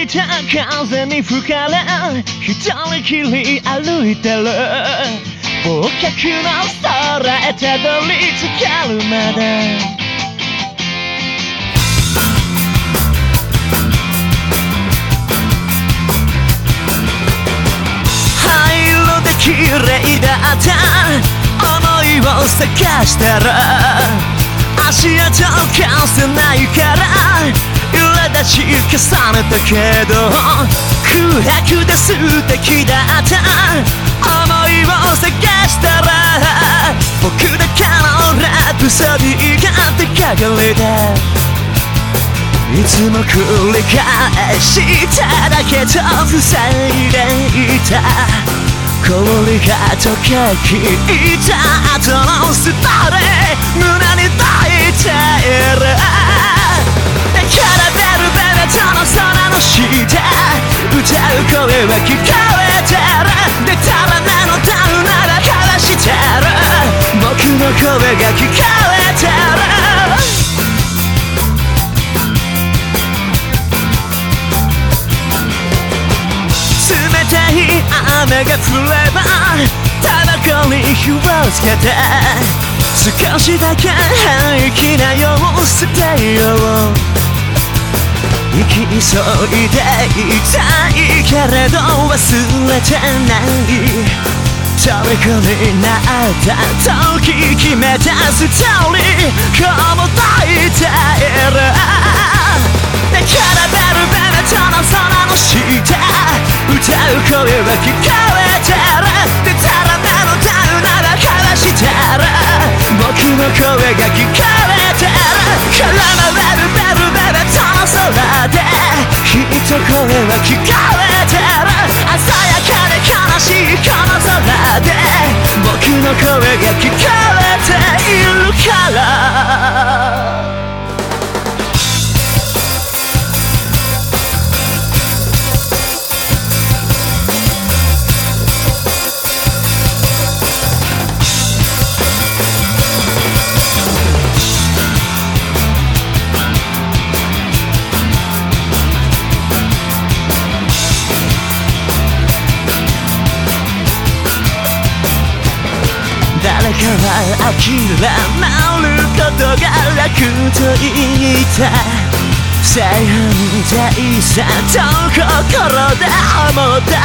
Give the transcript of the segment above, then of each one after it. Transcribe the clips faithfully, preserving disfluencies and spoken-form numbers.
た風に吹かれ一人きり歩いてる忘却の空へたどり着けるまで灰色で綺麗だった想いを探したら足跡を消せないから苛立ち重ねたけど空白で素敵だった想いを探したら僕だけのラプソディが出かかりだいつも繰り返しただけと塞いでいた氷が溶けきった後のスパで胸に抱いているだからベルベルトの空の下歌う声は聞こえてるでたらめのダウナが交わしてる僕の声が聞こえてる冷たい雨が降ればタバコに火をつけて少しだけ平気なよう捨てよう生き急いでいたいけれど忘れてない虜になった時決めたストーリー今日も抱いているだからベルベルトの空の下歌う声は聞こえてるでたらめのダウナが交わしてる僕の声が聞こえてる絡まれるベルベルトの空できっと声は聞こえてる鮮やかで悲しいこの空で僕の声が聞こえているから誰かは諦めることが楽と言った正反対さと心で思った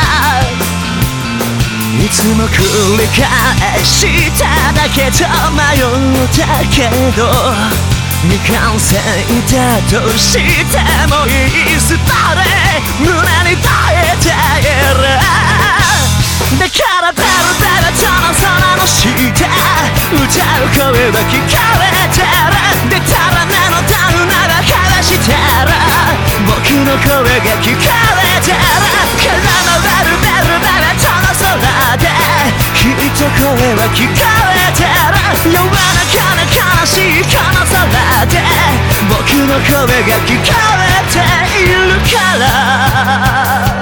いつも繰り返しただけと迷ったけど未完成だとしてもいいスパで胸に抱いているだからベルベルトの空の下歌う声は聞こえてるでたらめのダウナが交わしてる僕の声が聞こえてる絡まれるベルベルトの空できっと声は聞こえてる弱なかな悲しいこの空で僕の声が聞こえているから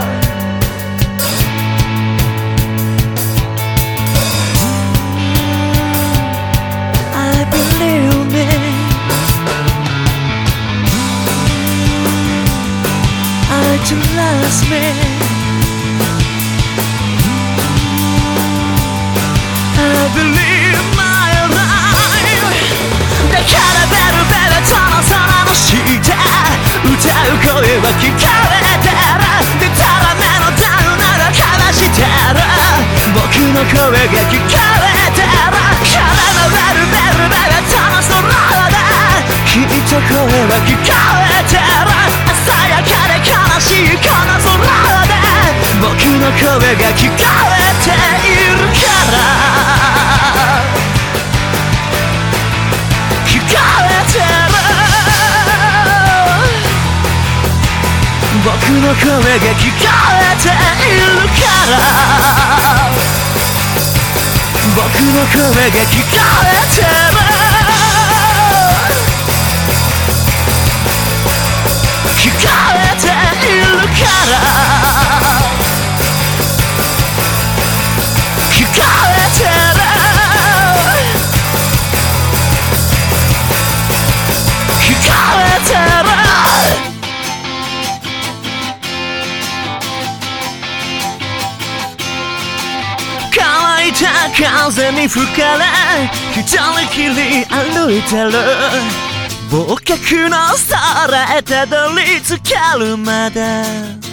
To last me I believe my life だからベルベルトの空の下歌う声は聞こえてるでたらめのダウナが交わしてる僕の声が聞こえてる絡まれるベルベルトの空できっと声は聞こえてる鮮やかで悲しいこの空で僕の声が聞こえているから聞こえてる僕の声が聞こえているから僕の声が聞こえてる聞こえているから聞こえてる聞こえてる風に吹かれ一人きり歩いてる忘却の空へたどり着けるまで